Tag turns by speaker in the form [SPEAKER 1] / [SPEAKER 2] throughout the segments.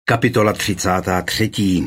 [SPEAKER 1] Kapitola 33.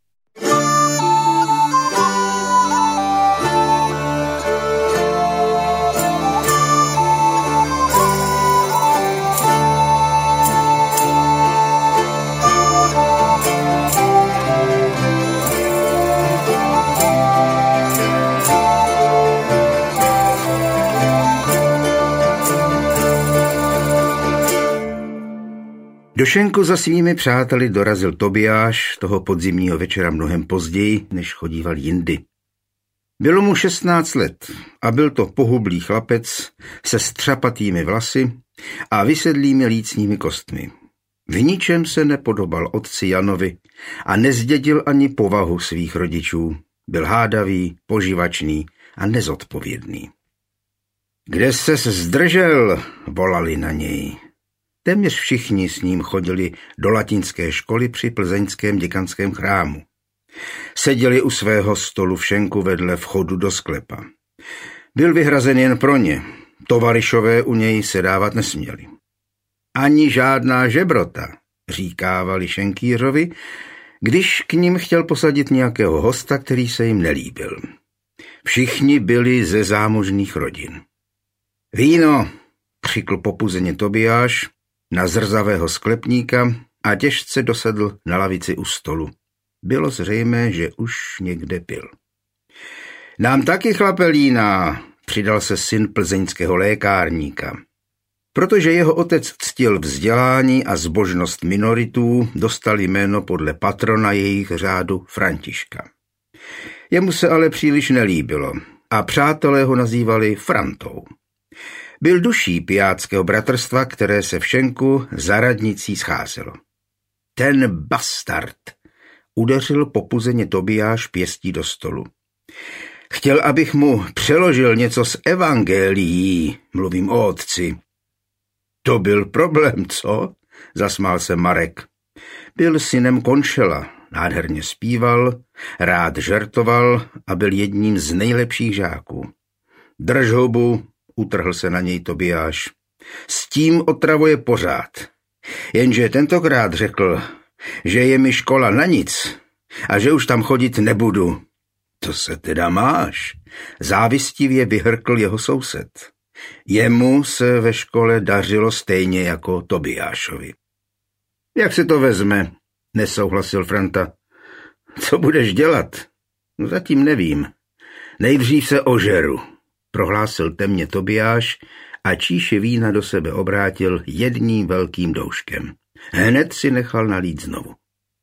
[SPEAKER 1] Do šenku za svými přáteli dorazil Tobiáš toho podzimního večera mnohem později, než chodíval jindy. Bylo mu 16 let a byl to pohublý chlapec se střapatými vlasy a vysedlými lícními kostmi. V ničem se nepodobal otci Janovi a nezdědil ani povahu svých rodičů. Byl hádavý, poživačný a nezodpovědný. Kde ses zdržel, volali na něj. Téměř všichni s ním chodili do latinské školy při plzeňském děkanském chrámu. Seděli u svého stolu v šenku vedle vchodu do sklepa. Byl vyhrazen jen pro ně. Tovaryšové u něj sedávat nesměli. Ani žádná žebrota, říkávali šenkýřovi, když k nim chtěl posadit nějakého hosta, který se jim nelíbil. Všichni byli ze zámožných rodin. Víno, křikl popuzeně Tobiáš na zrzavého sklepníka a těžce dosedl na lavici u stolu. Bylo zřejmé, že už někde pil. Nám taky chlapelína, přidal se syn plzeňského lékárníka. Protože jeho otec ctil vzdělání a zbožnost minoritů, dostal jméno podle patrona jejich řádu Františka. Jemu se ale příliš nelíbilo a přátelé ho nazývali Frantou. Byl duší pijáckého bratrstva, které se v šenku za radnicí scházelo. Ten bastard, udeřil popuzeně Tobiáš pěstí do stolu. Chtěl, abych mu přeložil něco z evangelií, mluvím o otci. To byl problém, co? Zasmál se Marek. Byl synem konšela, nádherně zpíval, rád žertoval a byl jedním z nejlepších žáků. Drž hubu, utrhl se na něj Tobiáš. S tím otravuje pořád. Jenže tentokrát řekl, že je mi škola na nic a že už tam chodit nebudu. To se teda máš, závistivě vyhrkl jeho soused. Jemu se ve škole dařilo stejně jako Tobiášovi. Jak se to vezme, nesouhlasil Franta. Co budeš dělat? No zatím nevím. Nejdřív se ožeru, prohlásil temně Tobiáš a číši vína do sebe obrátil jedním velkým douškem. Hned si nechal nalít znovu.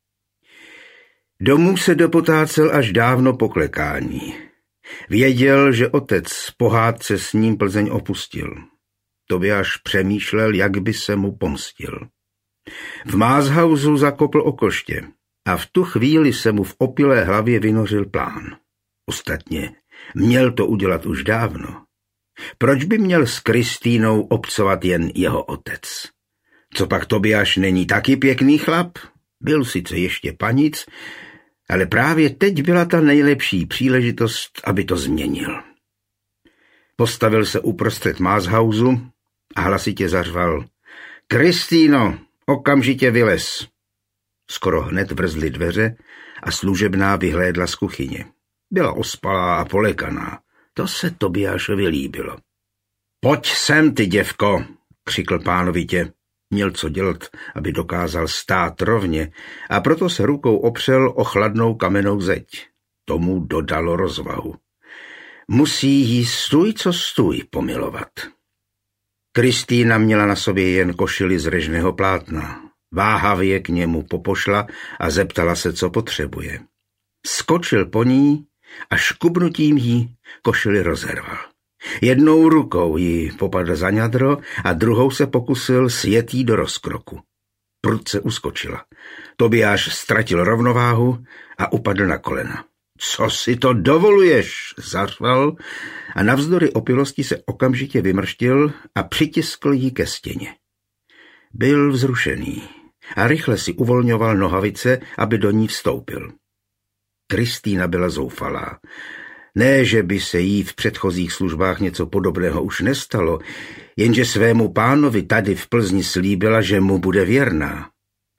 [SPEAKER 1] Domů se dopotácel až dávno po klekání. Věděl, že otec pohádce s ním Plzeň opustil. Tobiáš přemýšlel, jak by se mu pomstil. V Mázhausu zakopl o koště a v tu chvíli se mu v opilé hlavě vynořil plán. Ostatně měl to udělat už dávno. Proč by měl s Kristýnou obcovat jen jeho otec? Copak Tobiáš není taky pěkný chlap? Byl sice ještě panic, ale právě teď byla ta nejlepší příležitost, aby to změnil. Postavil se uprostřed Mázhausu a hlasitě zařval. Kristýno, okamžitě vylez. Skoro hned vrzly dveře a služebná vyhlédla z kuchyně. Byla ospalá a polekaná. To se Tobiášovi líbilo. Pojď sem, ty děvko, křikl pánovitě. Měl co dělat, aby dokázal stát rovně a proto se rukou opřel o chladnou kamennou zeď. Tomu dodalo rozvahu. Musí jí stůj co stůj pomilovat. Kristýna měla na sobě jen košili z režného plátna. Váhavě k němu popošla a zeptala se, co potřebuje. Skočil po ní a škubnutím jí košili rozerval. Jednou rukou ji popadl za ňadro a druhou se pokusil sjet jí do rozkroku. Prudce uskočila. Tobiáš ztratil rovnováhu a upadl na kolena. Co si to dovoluješ, zařval a navzdory opilosti se okamžitě vymrštil a přitiskl ji ke stěně. Byl vzrušený a rychle si uvolňoval nohavice, aby do ní vstoupil. Kristýna byla zoufalá. Ne, že by se jí v předchozích službách něco podobného už nestalo, jenže svému pánovi tady v Plzni slíbila, že mu bude věrná.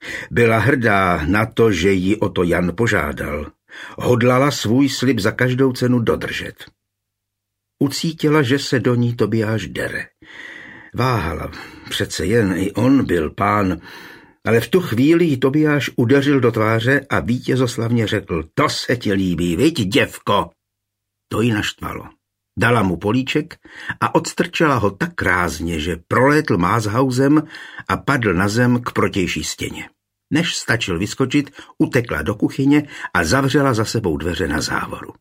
[SPEAKER 1] Byla hrdá na to, že ji o to Jan požádal. Hodlala svůj slib za každou cenu dodržet. Ucítila, že se do ní Tobiáš dere. Váhala, přece jen i on byl pán, ale v tu chvíli ji Tobiáš udeřil do tváře a vítězoslavně řekl: to se ti líbí, viď, děvko? To ji naštvalo. Dala mu políček a odstrčila ho tak rázně, že prolétl mázhausem a padl na zem k protější stěně. Než stačil vyskočit, utekla do kuchyně a zavřela za sebou dveře na závoru.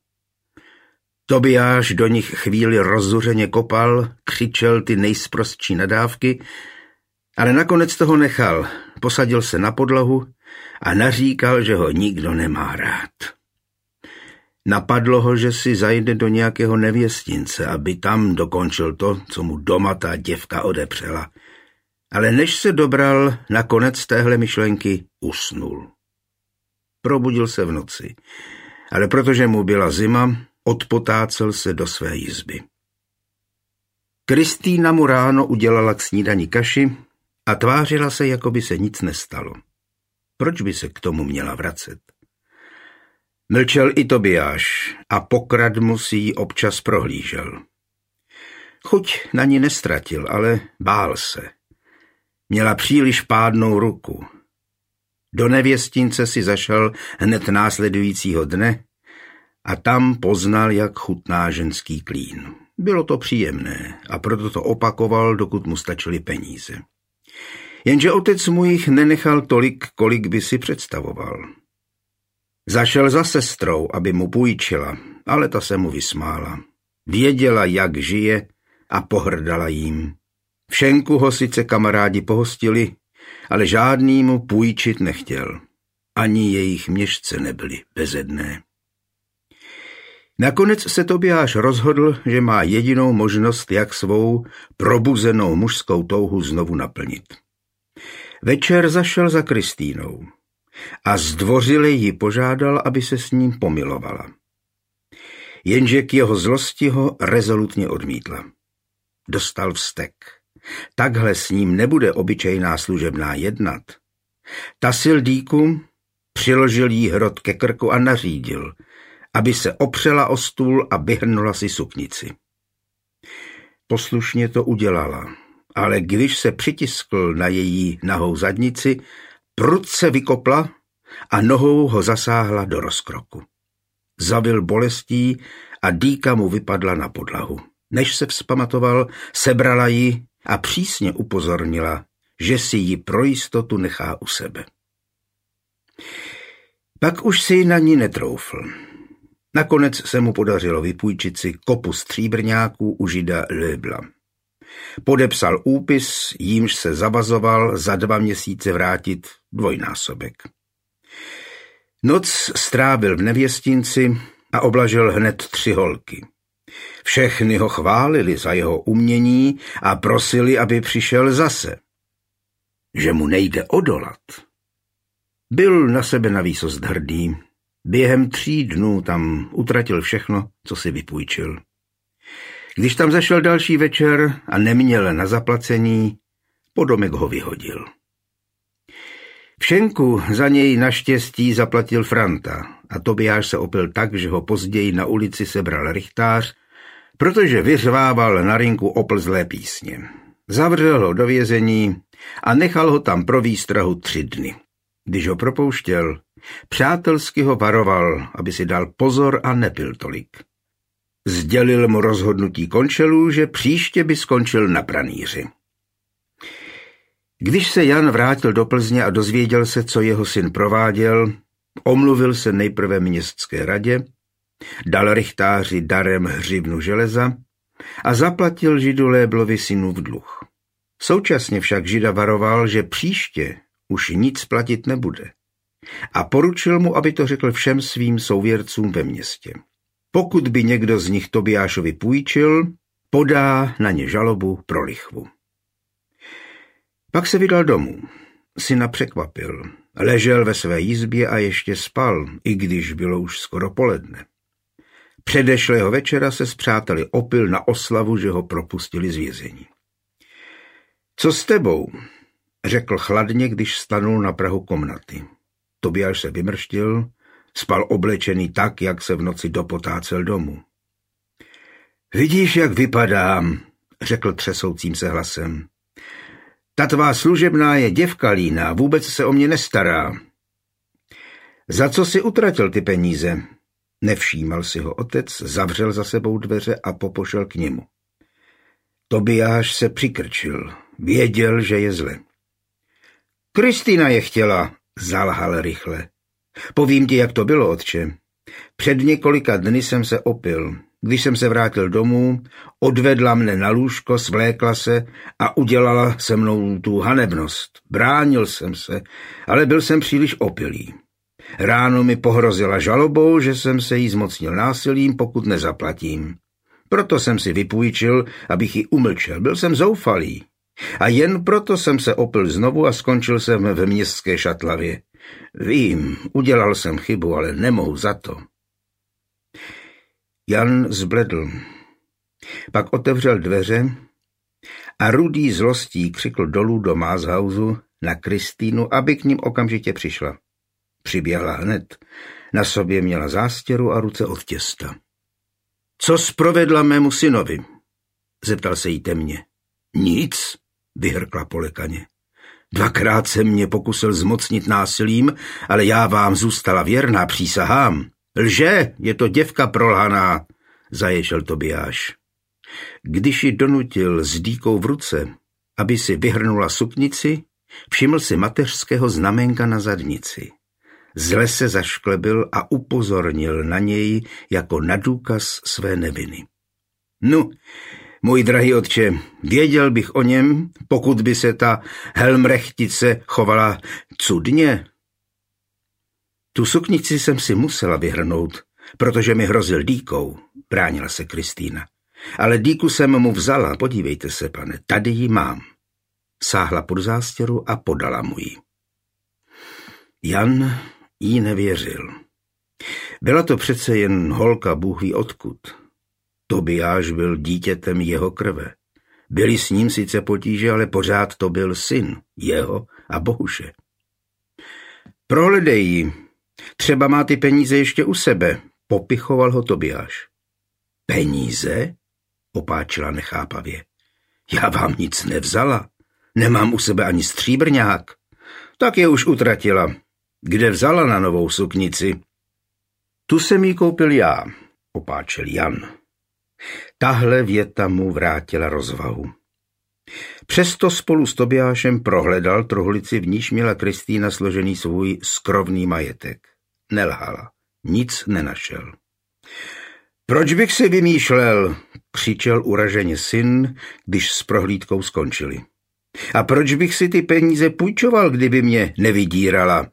[SPEAKER 1] Tobiáš do nich chvíli rozzuřeně kopal, křičel ty nejsprostší nadávky, ale nakonec toho nechal, posadil se na podlahu a naříkal, že ho nikdo nemá rád. Napadlo ho, že si zajde do nějakého nevěstince, aby tam dokončil to, co mu doma ta děvka odepřela. Ale než se dobral na konec téhle myšlenky, usnul. Probudil se v noci, ale protože mu byla zima, odpotácel se do své jizby. Kristýna mu ráno udělala k snídani kaši a tvářila se, jako by se nic nestalo. Proč by se k tomu měla vracet? Mlčel i Tobiáš a pokradmu si ji občas prohlížel. Chuť na ní nestratil, ale bál se. Měla příliš pádnou ruku. Do nevěstince si zašel hned následujícího dne a tam poznal, jak chutná ženský klín. Bylo to příjemné a proto to opakoval, dokud mu stačily peníze. Jenže otec mu jich nenechal tolik, kolik by si představoval. Zašel za sestrou, aby mu půjčila, ale ta se mu vysmála. Věděla, jak žije a pohrdala jím. V šenku ho sice kamarádi pohostili, ale žádný mu půjčit nechtěl. Ani jejich měšce nebyly bezedné. Nakonec se Tobiáš rozhodl, že má jedinou možnost, jak svou probuzenou mužskou touhu znovu naplnit. Večer zašel za Kristýnou a zdvořile ji požádal, aby se s ním pomilovala. Jenže k jeho zlosti ho rezolutně odmítla. Dostal vztek. Takhle s ním nebude obyčejná služebná jednat. Tasil dýku, přiložil jí hrot ke krku a nařídil, aby se opřela o stůl a vyhrnula si suknici. Poslušně to udělala, ale když se přitiskl na její nahou zadnici, prudce vykopla a nohou ho zasáhla do rozkroku. Zavil bolestí a dýka mu vypadla na podlahu. Než se vzpamatoval, sebrala ji a přísně upozornila, že si ji pro jistotu nechá u sebe. Pak už si na ní netroufl. Nakonec se mu podařilo vypůjčit si kopu stříbrňáků u žida Lebla. Podepsal úpis, jímž se zavazoval za 2 měsíce vrátit dvojnásobek. Noc strávil v nevěstinci a oblažil hned 3 holky. Všechny ho chválili za jeho umění a prosili, aby přišel zase. Že mu nejde odolat. Byl na sebe navýsost hrdý. Během 3 dnů tam utratil všechno, co si vypůjčil. Když tam zašel další večer a neměl na zaplacení, podomek ho vyhodil. V šenku za něj naštěstí zaplatil Franta a Tobiáš se opil tak, že ho později na ulici sebral rychtář, protože vyřvával na rynku oplzlé písně. Zavřel ho do vězení a nechal ho tam pro výstrahu 3 dny. Když ho propouštěl, přátelsky ho varoval, aby si dal pozor a nepil tolik. Sdělil mu rozhodnutí končelů, že příště by skončil na pranýři. Když se Jan vrátil do Plzně a dozvěděl se, co jeho syn prováděl, omluvil se nejprve městské radě, dal rychtáři darem hřivnu železa a zaplatil židu Léblovi synův dluh. Současně však žida varoval, že příště už nic platit nebude a poručil mu, aby to řekl všem svým souvěrcům ve městě. Pokud by někdo z nich Tobiášovi půjčil, podá na ně žalobu pro lichvu. Pak se vydal domů. Syna překvapil. Ležel ve své jizbě a ještě spal, i když bylo už skoro poledne. Předešlého večera se s přáteli opil na oslavu, že ho propustili z vězení. Co s tebou? řekl chladně, když stanul na prahu komnaty. Tobiáš se vymrštil, spal oblečený tak, jak se v noci dopotácel domů. Vidíš, jak vypadám, řekl třesoucím se hlasem. Ta tvá služebná je děvka líná, vůbec se o mě nestará. Za co si utratil ty peníze? Nevšímal si ho otec, zavřel za sebou dveře a popošel k němu. Tobiáš se přikrčil, věděl, že je zle. Kristýna je chtěla, zalhal rychle. Povím ti, jak to bylo, otče. Před několika dny jsem se opil. Když jsem se vrátil domů, odvedla mne na lůžko, svlékla se a udělala se mnou tu hanebnost. Bránil jsem se, ale byl jsem příliš opilý. Ráno mi pohrozila žalobou, že jsem se jí zmocnil násilím, pokud nezaplatím. Proto jsem si vypůjčil, abych ji umlčel. Byl jsem zoufalý. A jen proto jsem se opil znovu a skončil jsem ve městské šatlavě. Vím, udělal jsem chybu, ale nemohu za to. Jan zbledl. Pak otevřel dveře a rudý zlostí křikl dolů do Mázhausu na Kristýnu, aby k ním okamžitě přišla. Přiběhla hned. Na sobě měla zástěru a ruce od těsta. Co zprovedla mému synovi? Zeptal se jí temně. Nic, vyhrkla polekaně. 2krát se mě pokusil zmocnit násilím, ale já vám zůstala věrná, přísahám. Lže, je to děvka prolhaná, zaješel Tobiáš. Když ji donutil s dýkou v ruce, aby si vyhrnula suknici, všiml si mateřského znamenka na zadnici. Zle se zašklebil a upozornil na něj jako na důkaz své neviny. No, můj drahý otče, věděl bych o něm, pokud by se ta Helmrechtice chovala cudně. Tu suknici jsem si musela vyhrnout, protože mi hrozil dýkou, bránila se Kristýna. Ale dýku jsem mu vzala, podívejte se, pane, tady ji mám. Sáhla pod zástěru a podala mu ji. Jan jí nevěřil. Byla to přece jen holka Bůh ví odkud. Tobiáš byl dítětem jeho krve. Byly s ním sice potíže, ale pořád to byl syn jeho a Bohuše. Prohledej ji. Třeba má ty peníze ještě u sebe, popichoval ho Tobiáš. Peníze? Opáčila nechápavě. Já vám nic nevzala. Nemám u sebe ani stříbrňák. Tak je už utratila. Kde vzala na novou suknici? Tu jsem jí koupil já, opáčel Jan. Tahle věta mu vrátila rozvahu. Přesto spolu s Tobiášem prohledal truhlici, v níž měla Kristýna složený svůj skrovný majetek. Nelhala, nic nenašel. Proč bych si vymýšlel, křičel uraženě syn, když s prohlídkou skončili. A proč bych si ty peníze půjčoval, kdyby mě nevydírala?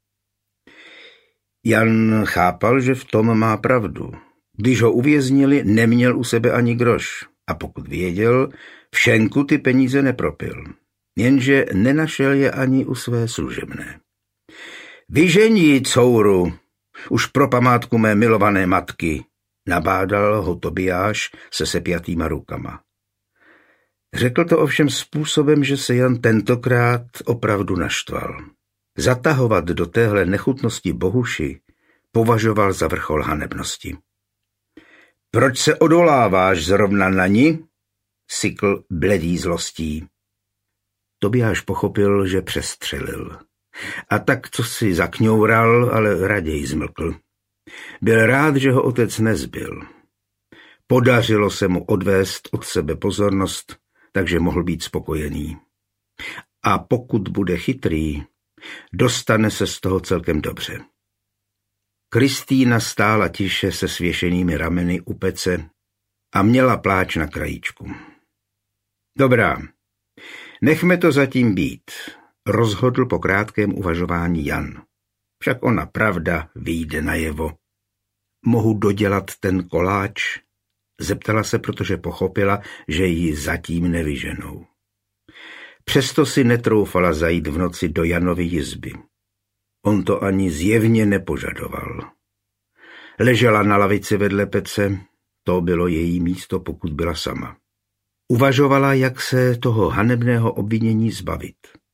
[SPEAKER 1] Jan chápal, že v tom má pravdu. Když ho uvěznili, neměl u sebe ani groš. A pokud věděl, v šenku ty peníze nepropil. Jenže nenašel je ani u své služebné. Vyžení, couru, už pro památku mé milované matky, nabádal ho Tobiáš se sepjatýma rukama. Řekl to ovšem způsobem, že se Jan tentokrát opravdu naštval. Zatahovat do téhle nechutnosti Bohuši považoval za vrchol hanebnosti. Proč se odoláváš zrovna na ní? Sykl bledý zlostí. Tobiáš pochopil, že přestřelil. A tak co si zakňoural, ale raději zmlkl. Byl rád, že ho otec nezbyl. Podařilo se mu odvést od sebe pozornost, takže mohl být spokojený. A pokud bude chytrý, dostane se z toho celkem dobře. Kristýna stála tiše se svěšenými rameny u pece a měla pláč na krajíčku. Dobrá, nechme to zatím být, rozhodl po krátkém uvažování Jan. Však ona pravda vyjde najevo. Mohu dodělat ten koláč? Zeptala se, protože pochopila, že ji zatím nevyženou. Přesto si netroufala zajít v noci do Janovy jizby. On to ani zjevně nepožadoval. Ležela na lavici vedle pece, to bylo její místo, pokud byla sama. Uvažovala, jak se toho hanebného obvinění zbavit.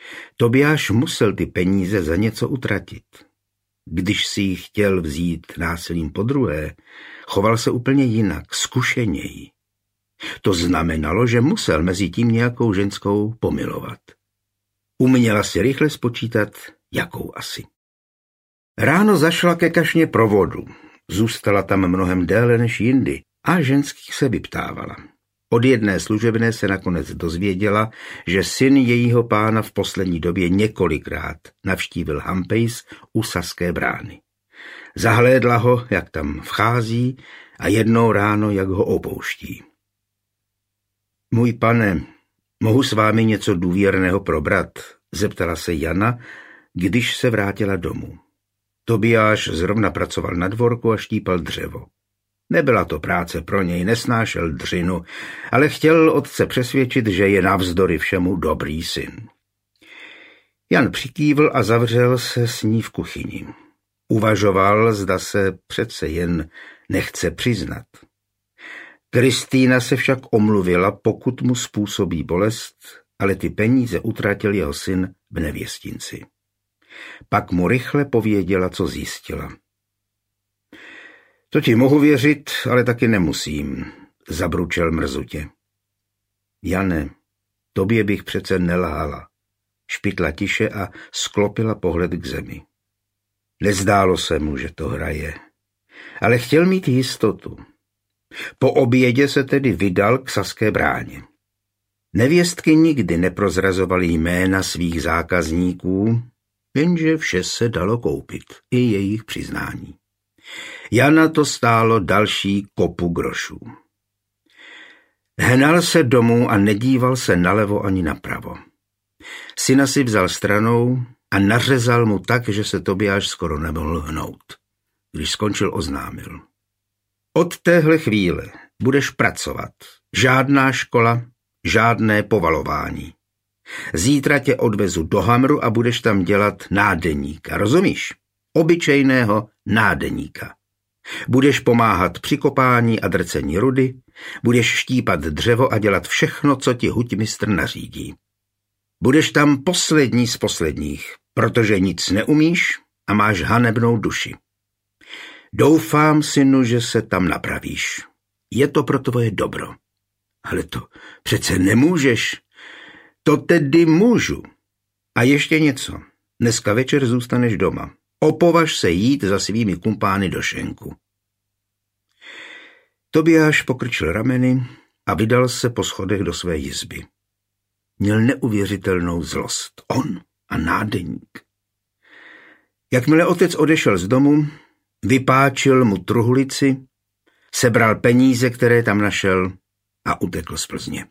[SPEAKER 1] Tobiáš musel ty peníze za něco utratit. Když si ji chtěl vzít násilím podruhé, choval se úplně jinak, zkušeněji. To znamenalo, že musel mezi tím nějakou ženskou pomilovat. Uměla si rychle spočítat, jakou asi. Ráno zašla ke kašně pro vodu. Zůstala tam mnohem déle než jindy a ženských se vyptávala. Od jedné služebné se nakonec dozvěděla, že syn jejího pána v poslední době několikrát navštívil Hampejs u Saské brány. Zahlédla ho, jak tam vchází, a jednou ráno, jak ho opouští. Můj pane, mohu s vámi něco důvěrného probrat? Zeptala se Jana, když se vrátila domů. Tobiáš zrovna pracoval na dvorku a štípal dřevo. Nebyla to práce pro něj, nesnášel dřinu, ale chtěl otce přesvědčit, že je navzdory všemu dobrý syn. Jan přikývl a zavřel se s ní v kuchyni. Uvažoval, zda se přece jen nechce přiznat. Kristýna se však omluvila, pokud mu způsobí bolest, ale ty peníze utratil jeho syn v nevěstinci. Pak mu rychle pověděla, co zjistila. To ti mohu věřit, ale taky nemusím, zabručel mrzutě. Jane, tobě bych přece nelhala, špitla tiše a sklopila pohled k zemi. Nezdálo se mu, že to hraje, ale chtěl mít jistotu. Po obědě se tedy vydal k Saské bráně. Nevěstky nikdy neprozrazovaly jména svých zákazníků, jenže vše se dalo koupit, i jejich přiznání. Jana to stálo další kopu grošů. Hnal se domů a nedíval se nalevo ani napravo. Syna si vzal stranou a nařezal mu tak, že se Tobiáš skoro nemohl hnout. Když skončil, oznámil. Od téhle chvíle budeš pracovat. Žádná škola, žádné povalování. Zítra tě odvezu do Hamru a budeš tam dělat nádeníka, rozumíš? Obyčejného nádeníka. Budeš pomáhat při kopání a drcení rudy, budeš štípat dřevo a dělat všechno, co ti huťmistr nařídí. Budeš tam poslední z posledních, protože nic neumíš a máš hanebnou duši. Doufám, synu, že se tam napravíš. Je to pro tvoje dobro. Ale to přece nemůžeš. To tedy můžu. A ještě něco. Dneska večer zůstaneš doma. Opovaž se jít za svými kumpány do šenku. Tobiáš pokrčil rameny a vydal se po schodech do své jizby. Měl neuvěřitelnou zlost. On a nádeník. Jakmile otec odešel z domu, vypáčil mu truhlici, sebral peníze, které tam našel, a utekl z Plzně.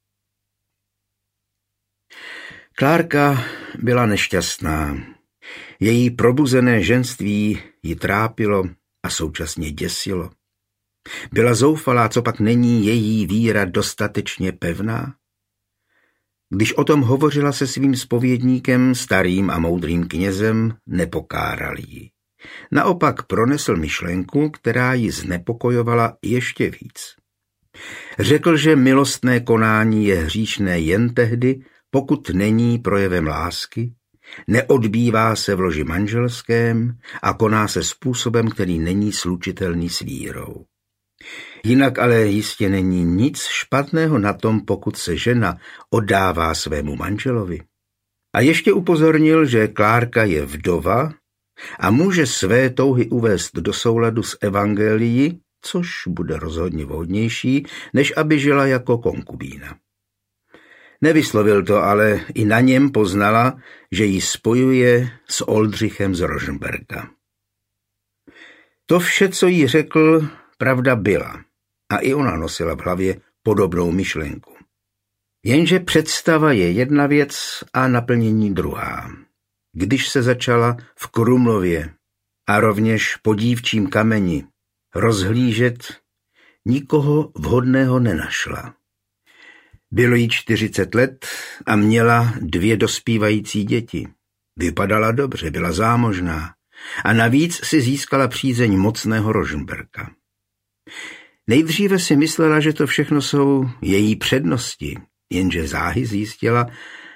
[SPEAKER 1] Klárka byla nešťastná. Její probuzené ženství ji trápilo a současně děsilo. Byla zoufalá, co pak není její víra dostatečně pevná? Když o tom hovořila se svým zpovědníkem, starým a moudrým knězem, nepokáral ji. Naopak pronesl myšlenku, která ji znepokojovala ještě víc. Řekl, že milostné konání je hříšné jen tehdy, pokud není projevem lásky, neodbývá se v loži manželském a koná se způsobem, který není slučitelný s vírou. Jinak ale jistě není nic špatného na tom, pokud se žena oddává svému manželovi. A ještě upozornil, že Klárka je vdova a může své touhy uvést do souladu s evangelií, což bude rozhodně vhodnější, než aby žila jako konkubína. Nevyslovil to, ale i na něm poznala, že ji spojuje s Oldřichem z Rožmberka. To vše, co jí řekl, pravda byla a i ona nosila v hlavě podobnou myšlenku. Jenže představa je jedna věc a naplnění druhá. Když se začala v Krumlově a rovněž po Dívčím kameni rozhlížet, nikoho vhodného nenašla. Bylo jí 40 let a měla 2 dospívající děti. Vypadala dobře, byla zámožná a navíc si získala přízeň mocného Rožmberka. Nejdříve si myslela, že to všechno jsou její přednosti, jenže záhy zjistila,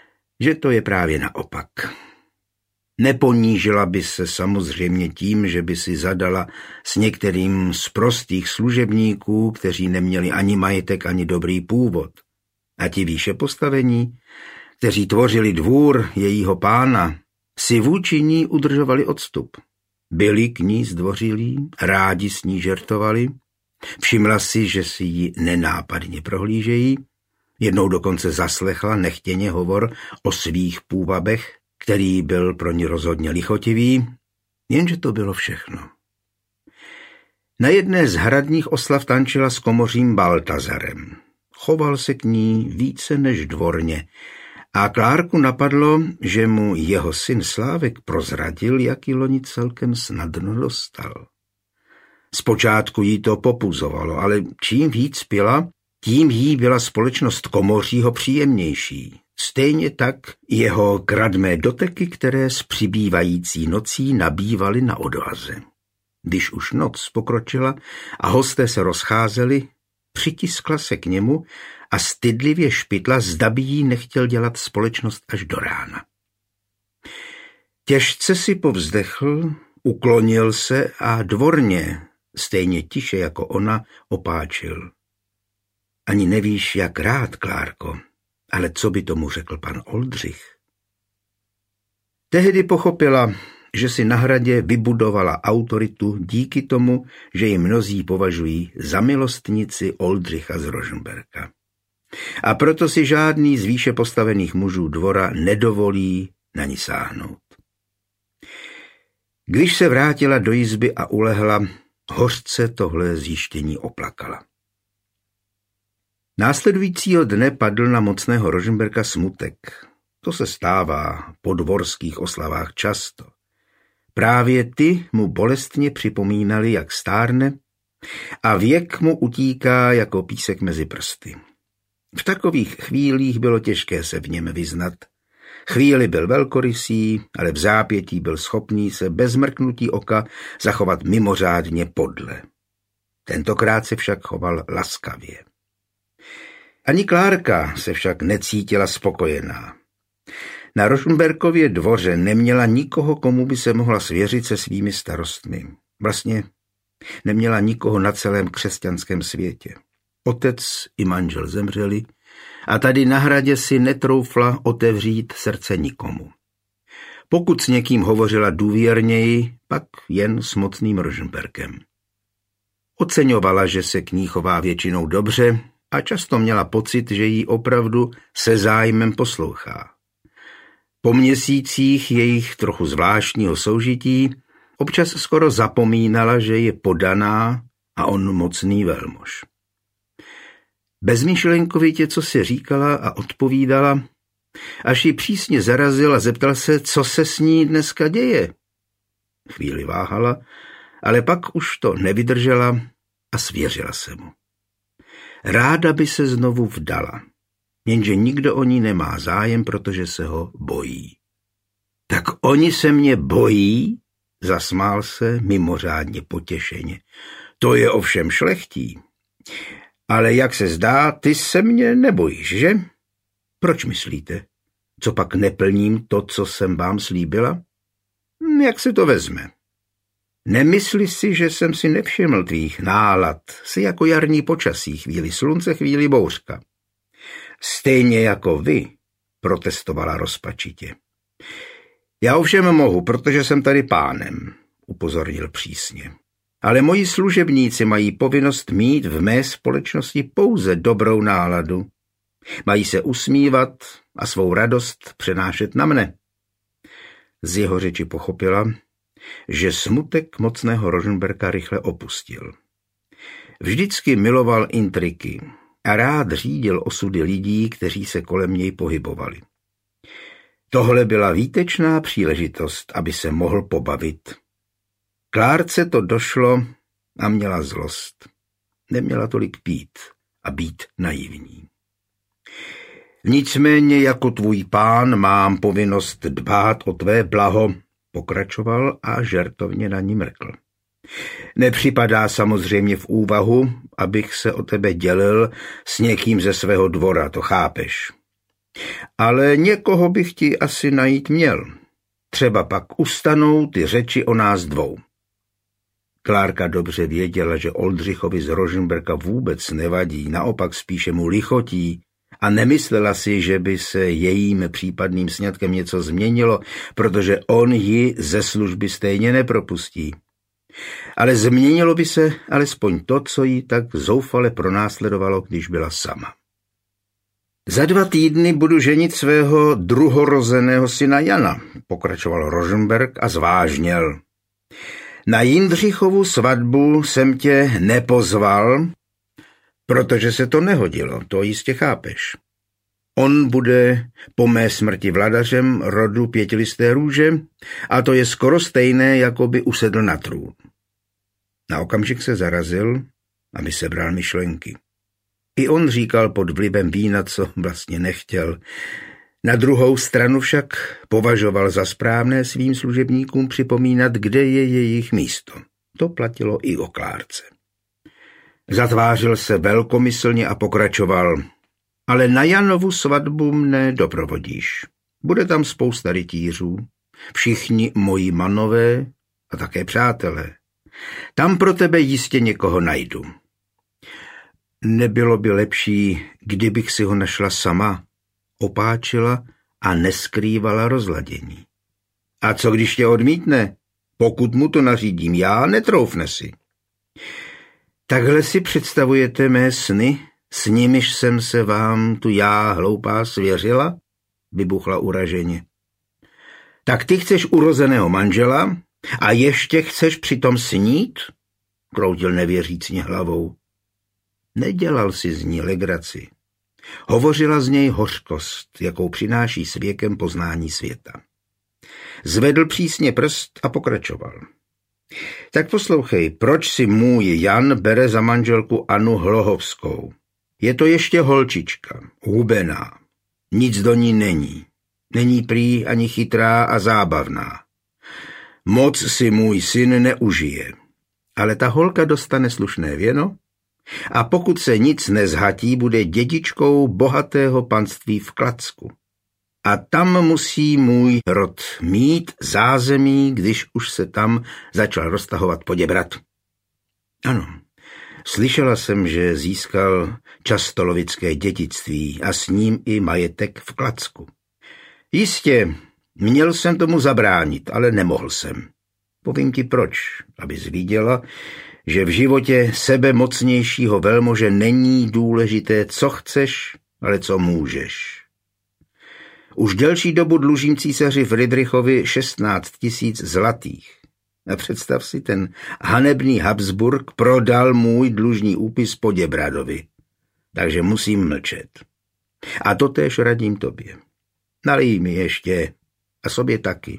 [SPEAKER 1] že to je právě naopak. Neponížila by se samozřejmě tím, že by si zadala s některým z prostých služebníků, kteří neměli ani majetek, ani dobrý původ. A ti výše postavení, kteří tvořili dvůr jejího pána, si vůči ní udržovali odstup. Byli k ní zdvořilí, rádi s ní žertovali, všimla si, že si ji nenápadně prohlížejí, jednou dokonce zaslechla nechtěně hovor o svých půvabech, který byl pro ní rozhodně lichotivý, jenže to bylo všechno. Na jedné z hradních oslav tančila s komořím Baltazarem. Choval se k ní více než dvorně a Klárku napadlo, že mu jeho syn Slávek prozradil, jak ji loni celkem snadno dostal. Zpočátku jí to popuzovalo, ale čím víc pila, tím jí byla společnost komořího příjemnější. Stejně tak jeho kradmé doteky, které s přibývající nocí nabývaly na odvaze. Když už noc pokročila a hosté se rozcházeli, přitiskla se k němu a stydlivě špitla, zda by jí nechtěl dělat společnost až do rána. Těžce si povzdechl, uklonil se a dvorně, stejně tiše jako ona, opáčil. Ani nevíš, jak rád, Klárko, ale co by tomu řekl pan Oldřich? Tehdy pochopila, že si na hradě vybudovala autoritu díky tomu, že ji mnozí považují za milostnici Oldřicha z Rožmberka. A proto si žádný z výše postavených mužů dvora nedovolí na ní sáhnout. Když se vrátila do izby a ulehla, hořce tohle zjištění oplakala. Následujícího dne padl na mocného Rožmberka smutek. To se stává po dvorských oslavách často. Právě ty mu bolestně připomínali, jak stárne, a věk mu utíká jako písek mezi prsty. V takových chvílích bylo těžké se v něm vyznat. Chvíli byl velkorysý, ale v zápětí byl schopný se bez mrknutí oka zachovat mimořádně podle. Tentokrát se však choval laskavě. Ani Klárka se však necítila spokojená. Na Rožmberkově dvoře neměla nikoho, komu by se mohla svěřit se svými starostmi. Vlastně neměla nikoho na celém křesťanském světě. Otec i manžel zemřeli a tady na hradě si netroufla otevřít srdce nikomu. Pokud s někým hovořila důvěrněji, pak jen s mocným Rožmberkem. Oceňovala, že se k ní chová většinou dobře a často měla pocit, že jí opravdu se zájmem poslouchá. Po měsících jejich trochu zvláštního soužití občas skoro zapomínala, že je podaná a on mocný velmož. Bezmyšlenkovitě, co si říkala a odpovídala, až ji přísně zarazil a zeptal se, co se s ní dneska děje. Chvíli váhala, ale pak už to nevydržela a svěřila se mu. Ráda by se znovu vdala, jenže nikdo o ní nemá zájem, protože se ho bojí. Tak oni se mě bojí? Zasmál se mimořádně potěšeně. To je ovšem šlechtí. Ale jak se zdá, ty se mě nebojíš, že? Proč myslíte? Co pak neplním to, co jsem vám slíbila? Jak se to vezme? Nemysli si, že jsem si nevšiml tvých nálad, jsi jako jarní počasí, chvíli slunce, chvíli bouřka. Stejně jako vy, protestovala rozpačitě. Já ovšem mohu, protože jsem tady pánem, upozornil přísně. Ale moji služebníci mají povinnost mít v mé společnosti pouze dobrou náladu. Mají se usmívat a svou radost přenášet na mne. Z jeho řeči pochopila, že smutek mocného Rožmberka rychle opustil. Vždycky miloval intriky a rád řídil osudy lidí, kteří se kolem něj pohybovali. Tohle byla výtečná příležitost, aby se mohl pobavit. Klárce to došlo a měla zlost. Neměla tolik pít a být naivní. Nicméně jako tvůj pán mám povinnost dbát o tvé blaho, pokračoval a žertovně na ní mrkl. Nepřipadá samozřejmě v úvahu, abych se o tebe dělil s někým ze svého dvora, to chápeš. Ale někoho bych ti asi najít měl. Třeba pak ustanou ty řeči o nás dvou. Klárka dobře věděla, že Oldřichovi z Rožmberka vůbec nevadí, naopak spíše mu lichotí, a nemyslela si, že by se jejím případným sňatkem něco změnilo, protože on ji ze služby stejně nepropustí. Ale změnilo by se alespoň to, co ji tak zoufale pronásledovalo, když byla sama. Za 2 týdny budu ženit svého druhorozeného syna Jana, pokračoval Rožmberk a zvážněl. Na Jindřichovu svatbu jsem tě nepozval, protože se to nehodilo, to jistě chápeš. On bude po mé smrti vladařem rodu Pětilisté růže a to je skoro stejné, jako by usedl na trůn. Na okamžik se zarazil, aby sebral myšlenky. I on říkal pod vlivem vína, co vlastně nechtěl. Na druhou stranu však považoval za správné svým služebníkům připomínat, kde je jejich místo. To platilo i o Klárce. Zatvářil se velkomyslně a pokračoval. Ale na Janovu svatbu mne doprovodíš. Bude tam spousta rytířů, všichni moji manové a také přátelé. Tam pro tebe jistě někoho najdu. Nebylo by lepší, kdybych si ho našla sama, opáčila a neskrývala rozladění. A co když tě odmítne? Pokud mu to nařídím já, netroufne si. Takhle si představujete mé sny, s nimiž jsem se vám tu já, hloupá, svěřila? Vybuchla uraženě. Tak ty chceš urozeného manžela a ještě chceš přitom snít? Kroutil nevěřícně hlavou. Nedělal si z ní legraci. Hovořila z něj hořkost, jakou přináší s věkem poznání světa. Zvedl přísně prst a pokračoval. Tak poslouchej, proč si můj Jan bere za manželku Anu Hlohovskou? Je to ještě holčička, hubená. Nic do ní není. Není prý ani chytrá a zábavná. Moc si můj syn neužije. Ale ta holka dostane slušné věno a pokud se nic nezhatí, bude dědičkou bohatého panství v Kladsku. A tam musí můj rod mít zázemí, když už se tam začal roztahovat Poděbrad. Ano, slyšela jsem, že získal častolovické dědictví a s ním i majetek v Kladsku. Jistě, měl jsem tomu zabránit, ale nemohl jsem. Povím ti proč, abys viděla, že v životě sebemocnějšího velmože není důležité, co chceš, ale co můžeš. Už delší dobu dlužím císaři Fridrichovi 16 000 zlatých. A představ si, ten hanebný Habsburg prodal můj dlužní úpis Poděbradovi. Takže musím mlčet. A totéž radím tobě. Nalij mi ještě a sobě taky.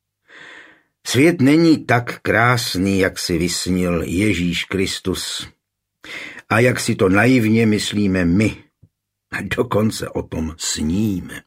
[SPEAKER 1] Svět není tak krásný, jak si vysnil Ježíš Kristus a jak si to naivně myslíme my. A dokonce o tom sníme.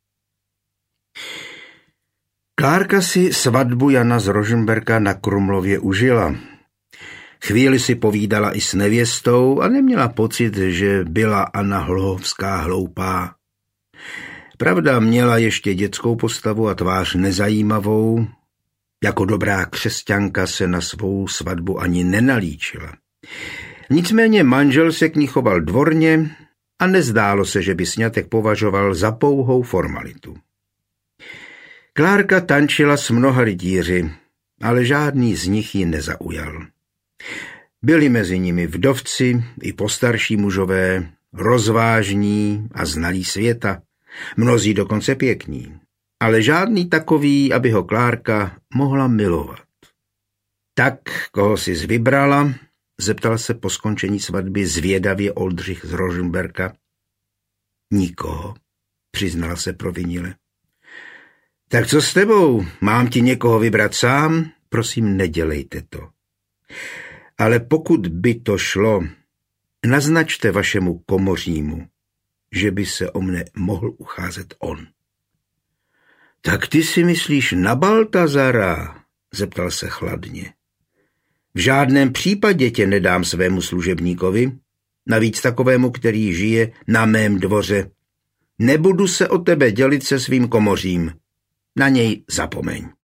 [SPEAKER 1] Klárka si svatbu Jana z Rožmberka na Krumlově užila. Chvíli si povídala i s nevěstou a neměla pocit, že byla Anna Hlohovská hloupá. Pravda, měla ještě dětskou postavu a tvář nezajímavou. Jako dobrá křesťanka se na svou svatbu ani nenalíčila. Nicméně manžel se k ní choval dvorně a nezdálo se, že by sňatek považoval za pouhou formalitu. Klárka tančila s mnoha rytíři, ale žádný z nich ji nezaujal. Byli mezi nimi vdovci i postarší mužové, rozvážní a znalí světa, mnozí dokonce pěkní, ale žádný takový, aby ho Klárka mohla milovat. Tak, koho jsi vybrala? Zeptal se po skončení svatby zvědavě Oldřich z Rožmberka. Nikoho, přiznala se provinile. Tak co s tebou? Mám ti někoho vybrat sám? Prosím, nedělejte to. Ale pokud by to šlo, naznačte vašemu komořímu, že by se o mne mohl ucházet on. Tak ty si myslíš na Baltazara? Zeptal se chladně. V žádném případě tě nedám svému služebníkovi, navíc takovému, který žije na mém dvoře. Nebudu se o tebe dělit se svým komořím. Na něj zapomeň.